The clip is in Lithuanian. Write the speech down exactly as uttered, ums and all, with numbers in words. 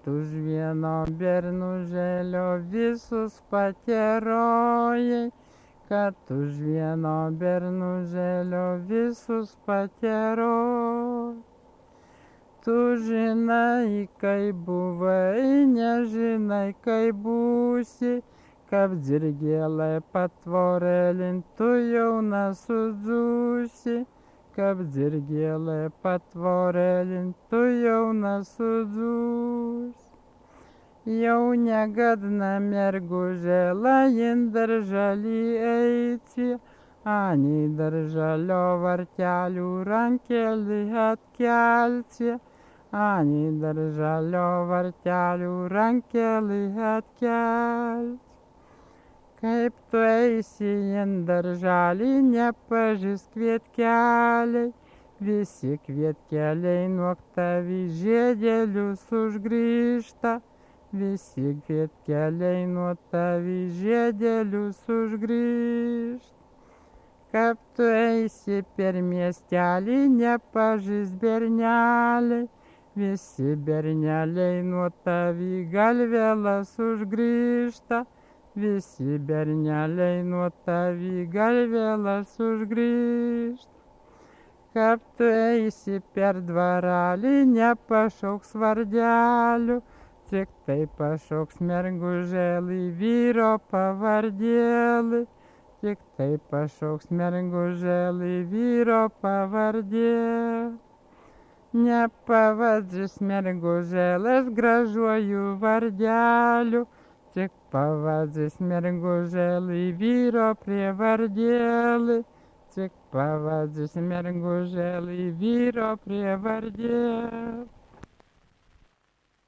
už vieno bernužėlio visus pakerojai, kad už vieno bernužėlio visus pakerojai. Tu žinai, kaip buvai, nežinai, kaip būsi, kaip dzirgėlai patvorelin, tu jauna sudžiūsi, kaip dzirgėlai patvorelin, tu jauna sudžiūsi. Jau negadna mergužėla, in darželį eiti, ani darželio vartelių rankelį atkelti, ani darželio vartelių rankelį atkelti. Kaip tu eisi in darželį, nepažįs kvietkeliai, visi kvietkeliai nuo tavi žiedelius užgrįžta, visi kvietkeliai nuo tavi žiedelius užgrįžta. Kaip tu eisi per miestelį, nepažįs berneliai, visi berneliai nuo tavi galvelas užgrįžta, visi berneliai nuo tavi galvelas užgrįžta. Kaip tu eisi per dvarelį, nepašauks vardelių, tik tai pašauks mergužėlį vyro pavardėlį, tik tai pašauks mergužėlį vyro pavardėlį. Nepavadžys mergužėlės gražuoju vardeliu, tik pavadžys mergužėlį vyro prie vardėlį, tik pavadžys mergužėlį vyro prie vardėlį.